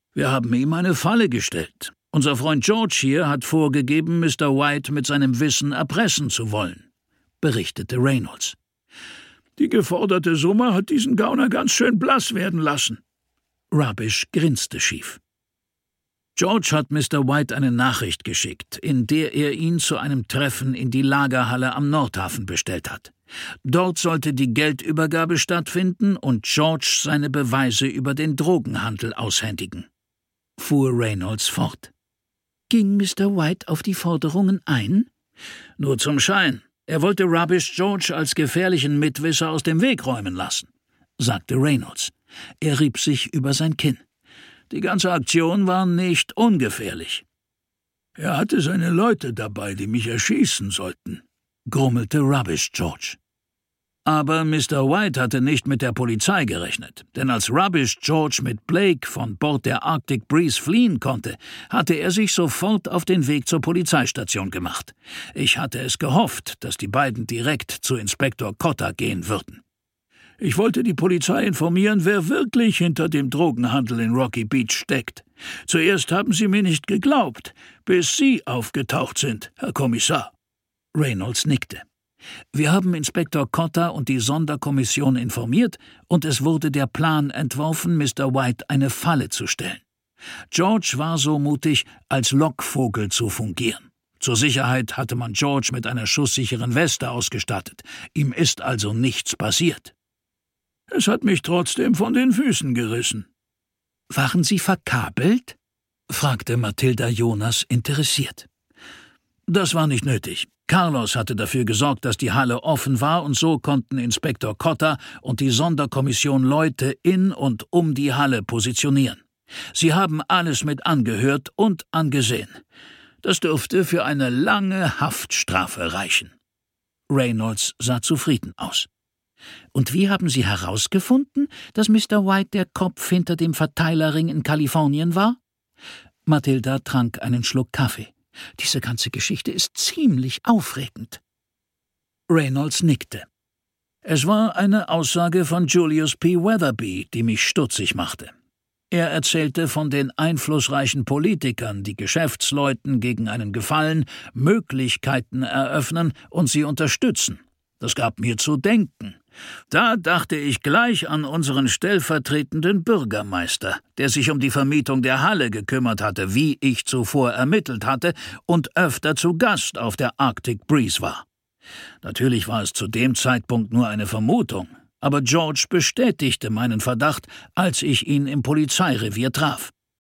Wir haben ihm eine Falle gestellt. Unser Freund George hier hat vorgegeben, Mr. White mit seinem Wissen erpressen zu wollen«, berichtete Reynolds. »Die geforderte Summe hat diesen Gauner ganz schön blass werden lassen.« Rubbish grinste schief. George hat Mr. White eine Nachricht geschickt, in der er ihn zu einem Treffen in die Lagerhalle am Nordhafen bestellt hat. Dort sollte die Geldübergabe stattfinden und George seine Beweise über den Drogenhandel aushändigen, fuhr Reynolds fort. Ging Mr. White auf die Forderungen ein? Nur zum Schein. Er wollte Rubbish George als gefährlichen Mitwisser aus dem Weg räumen lassen, sagte Reynolds. Er rieb sich über sein Kinn. Die ganze Aktion war nicht ungefährlich. Er hatte seine Leute dabei, die mich erschießen sollten, grummelte Rubbish George. Aber Mr. White hatte nicht mit der Polizei gerechnet, denn als Rubbish George mit Blake von Bord der Arctic Breeze fliehen konnte, hatte er sich sofort auf den Weg zur Polizeistation gemacht. Ich hatte es gehofft, dass die beiden direkt zu Inspektor Cotter gehen würden. Ich wollte die Polizei informieren, wer wirklich hinter dem Drogenhandel in Rocky Beach steckt. Zuerst haben sie mir nicht geglaubt, bis Sie aufgetaucht sind, Herr Kommissar. Reynolds nickte. Wir haben Inspektor Cotter und die Sonderkommission informiert, und es wurde der Plan entworfen, Mr. White eine Falle zu stellen. George war so mutig, als Lockvogel zu fungieren. Zur Sicherheit hatte man George mit einer schusssicheren Weste ausgestattet. Ihm ist also nichts passiert. Es hat mich trotzdem von den Füßen gerissen. »Waren Sie verkabelt?« fragte Mathilda Jonas interessiert. »Das war nicht nötig. Carlos hatte dafür gesorgt, dass die Halle offen war, und so konnten Inspektor Cotter und die Sonderkommission Leute in und um die Halle positionieren. Sie haben alles mit angehört und angesehen. Das dürfte für eine lange Haftstrafe reichen.« Reynolds sah zufrieden aus. »Und wie haben Sie herausgefunden, dass Mr. White der Kopf hinter dem Verteilerring in Kalifornien war?« Mathilda trank einen Schluck Kaffee. »Diese ganze Geschichte ist ziemlich aufregend.« Reynolds nickte. »Es war eine Aussage von Julius P. Weatherby, die mich stutzig machte. Er erzählte von den einflussreichen Politikern, die Geschäftsleuten gegen einen Gefallen Möglichkeiten eröffnen und sie unterstützen. Das gab mir zu denken. Da dachte ich gleich an unseren stellvertretenden Bürgermeister, der sich um die Vermietung der Halle gekümmert hatte, wie ich zuvor ermittelt hatte, und öfter zu Gast auf der Arctic Breeze war. Natürlich war es zu dem Zeitpunkt nur eine Vermutung, aber George bestätigte meinen Verdacht, als ich ihn im Polizeirevier traf.